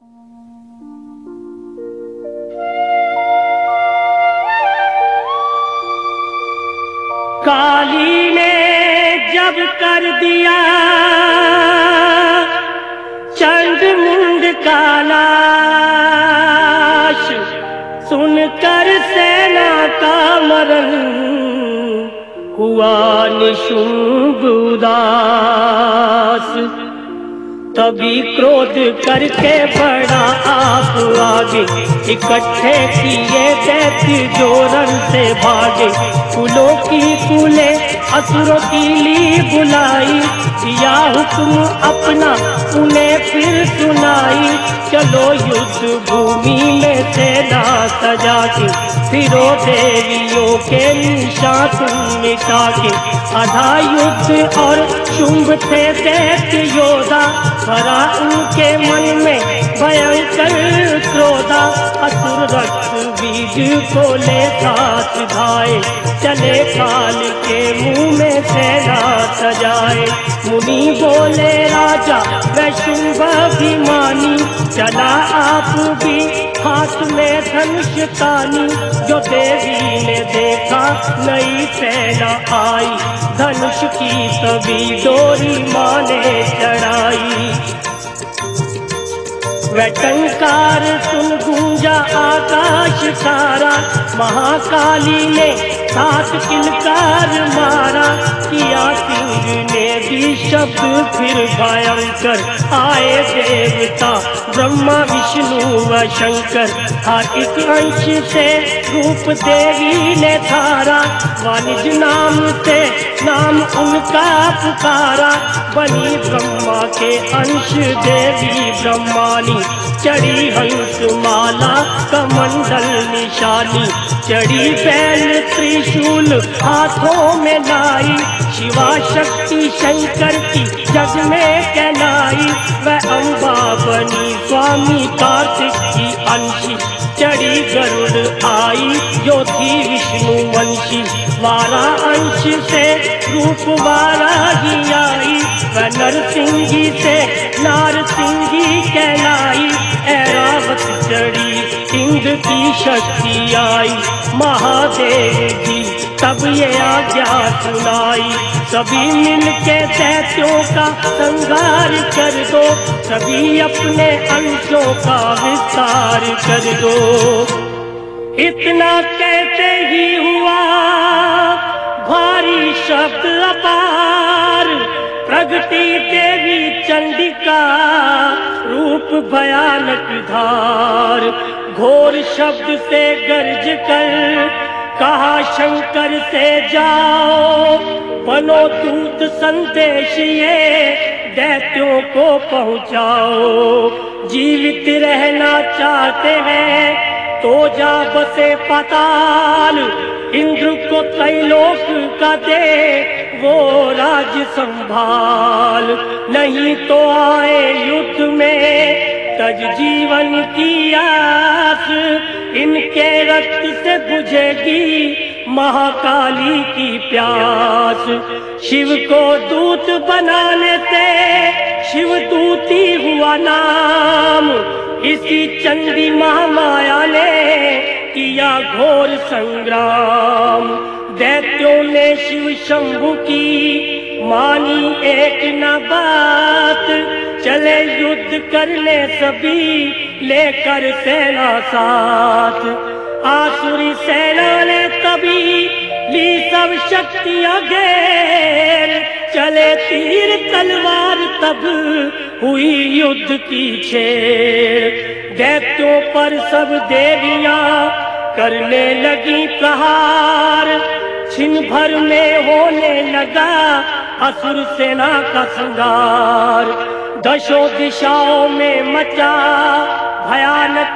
काली ने जब कर दिया चंड मुंड का नाश, सुनकर सेना का मरण हुआ निशुंभ उदास। तभी क्रोध करके बढ़ा आप आगे, इकट्ठे किए दैत्य जो रण से भागे। कुलों की कुले असुरों की ली बुलाई, दिया हुक्म अपना उन्हें फिर सुनाई। चलो युद्ध भूमि में सेना सजा के, फिरो देवियों के निशान तुम मिटा के। आधा युद्ध और शुंभ थे दैत्य योद्धा, भरा उनके मन में भयंकर क्रोधा। असुर रक्त बीज को ले साथ धाए, चले काल के मुंह में सेना सजाए। मुनि बोले राजा मैं शुंभ अभिमानी, चला आप भी हाथ में धनुष तानी। जो देवी ने देखा नई सेना आई, धनुष की सभी डोरी माने चढ़ाई। वह टंकार सुन गूंजा आकाश सारा, महाकाली ने 7 किलकार मारा। किया सिंह ने भी शब्द फिर भयंकर, आए देवता ब्रह्मा विष्णु व शंकर। हर एक अंश से रूप देवी ने धारा, वाणिज नाम से नाम उनका पुकारा। बनी ब्रह्मा के अंश देवी ब्रह्मानी, चढ़ी हंस माला कमंडल निशानी। चढ़ी बैल त्रिशूल हाथों में लाई, शिवा शक्ति शंकर की जग में कहलाई। वह अम्बा बनी स्वामी कार्तिक की अंशी, चढ़ी गरुड़ आई जो थी विष्णु वंशी। 12 अंश से रूप वाराही आई, वह नरसिंही से नारसिंही कहलाई। ऐरावत चढ़ी इंद्र की शक्ति आई, महादेव जी तब ये आज्ञा सुनाई। सभी मिलके दैत्यों का संहार कर दो, सभी अपने अंशों का विस्तार कर दो। इतना कहते ही हुआ भारी शब्द अपार, प्रगति देवी चंडिका रूप भयानक धार। घोर शब्द से गर्ज कर कहा शंकर से जाओ, बनो दूत संदेश ये दैत्यों को पहुंचाओ। जीवित रहना चाहते हैं तो जा बसे पाताल, इंद्र को त्रैलोक का दे वो राज संभाल। नहीं तो आए युद्ध में तज जीवन की आस, इनके रक्त से बुझेगी महाकाली की प्यास। शिव को दूत बनाने से शिव दूती हुआ नाम, इसी चंडी महामाया ने किया घोर संग्राम। दैत्यों ने शिव शंभु की मानी एक न बात, चले युद्ध करने सभी लेकर सेना साथ। आसुरी सेना ने तभी ली सब शक्तियां घेर, चले तीर तलवार तब हुई युद्ध की छेड़। दैत्यों पर सब देवियां करने लगी प्रहार, छिन भर में होने लगा असुर सेना का संहार। दशों दिशाओं में मचा भयानक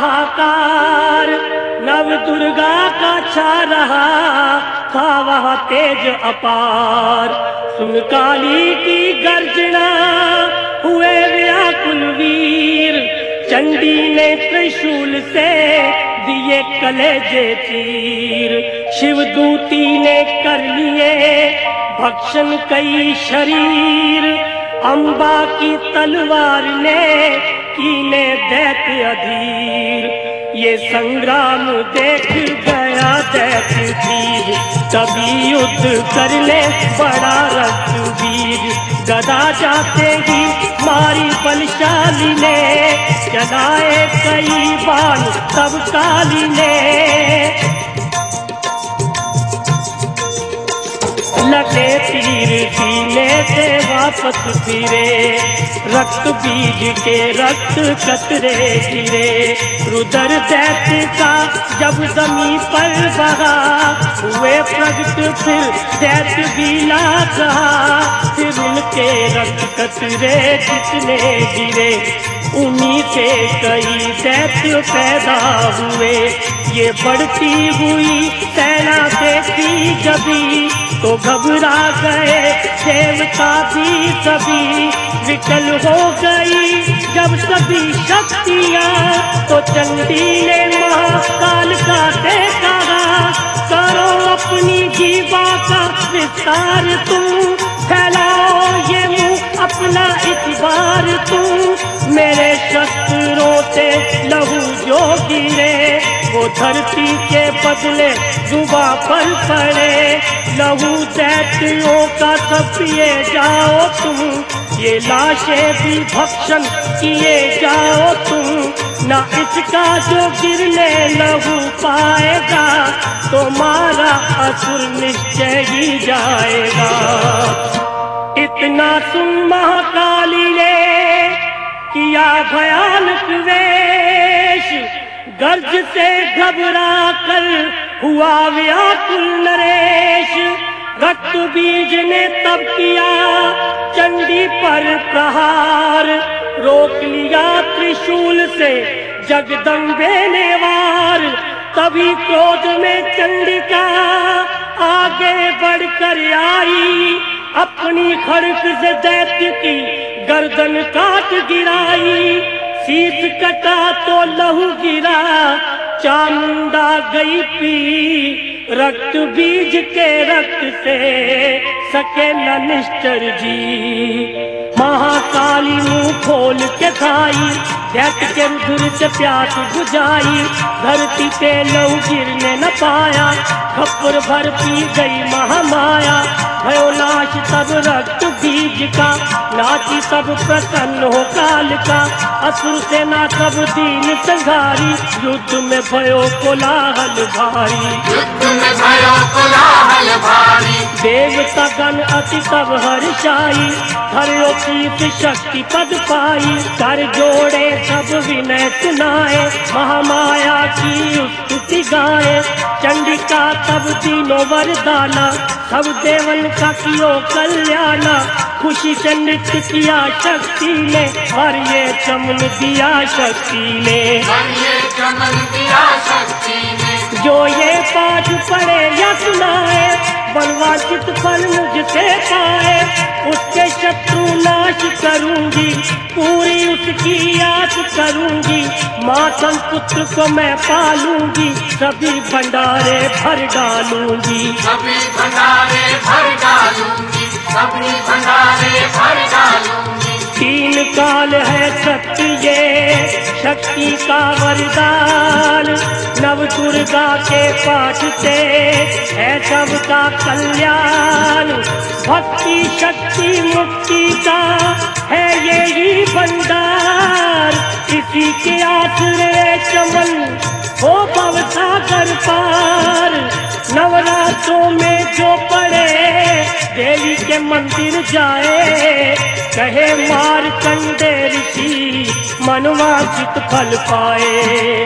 हाहाकार, नव दुर्गा का छा रहा था वह तेज अपार। सुन काली की गर्जना हुए व्याकुल वीर, चंडी ने त्रिशूल से दिए कलेजे चीर। शिवदूती ने कर लिए भक्षण कई शरीर, अम्बा की तलवार ने कीने दैत्य अधीर। ये संग्राम देख गया दैत्य धीर, तभी युद्ध करने बड़ा रघुवीर। गदा जाते ही मारी बलशाली ने, चलाए कई बाण तब काली ने। लगे तीर सीने से वापस फिरे, रक्त बीज के रक्त कतरे गिरे। रुदर दैत्य का जब जमीन पर बहा, हुए प्रगट फिर दैत्य बीला कहा। फिर उनके रक्त कतरे जितने गिरे, उन्हीं से कई दैत्य पैदा हुए। ये बढ़ती हुई सेना देखी जभी, तो घबरा गए देवता भी सभी। विकल हो गई जब सभी शक्तियाँ, तो चंडी ने महाकाल का देखा। करो अपनी जीवा का विस्तार तुम, फैलाओ ये मुँह अपना इस बार तुम। मेरे शस्त्रों से लहू जो गिरे, वो धरती के बदले जुबा पर पड़े। लहू दैत्यों का सब पिए जाओ तुम, ये लाशें भी भक्षण किए जाओ तुम। ना इसका जो गिरने लहू पाएगा, तो मारा असुर निश्चय ही जाएगा। इतना सुन महाकाली ने किया भयानक वेश, गर्ज से घबरा कर हुआ व्याकुल नरेश। रक्त बीज ने तब किया चंडी पर प्रहार, रोक लिया त्रिशूल से जगदम्बे ने वार। तभी क्रोध में चंडिका आगे बढ़कर आई, अपनी खड़ग से दैत्य की गर्दन काट गिराई। शीश कटा तो लहू गिरा, चामुंडा गई पी। रक्त बीज के रक्त से सके न निश्चर जी। महाकाली मुंह खोल के खाई, दैत्य के रुधिर से प्यास बुझाई। धरती पे लहू गिरने न पाया, खप्पर भर पी गई महामाया। भयो नाश तब रक्त बीज का, नाची तब प्रसन्न हो काल का। असुर सेना तब दीन संघारी, युद्ध में भयो कोलाहल भारी। युद्ध में भयो कोलाहल भारी। देवता गण अति तब हर्षाई, हरियो की शक्ति पद पाई। कर जोड़े सब विनय सुनाए, महामाया की स्तुति गाए। चंडिका तब तीनों वरदाना, सब देवन का कियो कल्याणा। खुशी से नृत्य किया शक्ति ने, और ये चमन दिया शक्ति ने। और ये चमन दिया शक्ति ने। जो ये पाठ पढ़े या सुनाए, बनवांचित फल मुझसे पाए। उसके शत्रु नाश करूंगी, पूरी उसकी आस करूंगी। मातम पुत्र को मैं पालूंगी, सभी भंडारे भर डालूंगी। सभी भंडारे भर डालूंगी, सभी भंडारे भर डालूंगी। तीन काल है सत्य ये शक्ति का वरदान, नव दुर्गा के पाठ से है सबका कल्याण। भक्ति शक्ति मुक्ति का है यही भंडार, इसी के आश्रय चमन हो भवसागर पार। नवरात्रों में जो पड़े देवी के मंदिर जाए, कहे मार्कंडे ऋषि मनवांचित फल पाए।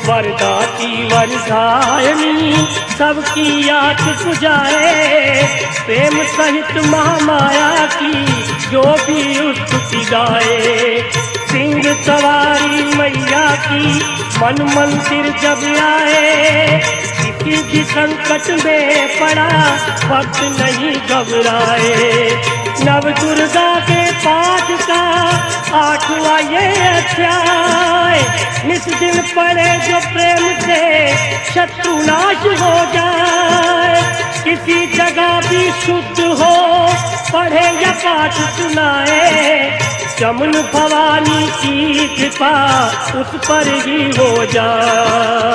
वरदाती वरदायनी सबकी आस बुझाए, प्रेम सहित महामाया की जो भी स्तुति गाए। सिंह सवारी मैया की मन मंदिर जब आए, किसी भी संकट में पड़ा भक्त नहीं घबराए। नव दुर्गा के पाठ का 8वां ये अध्याय, निस दिन पढ़े जो प्रेम से शत्रु नाश हो जाए। किसी जगह भी शुद्ध हो पढ़े या पाठ सुनाए, जमुन भवानी की कृपा उस पर ही हो जाए।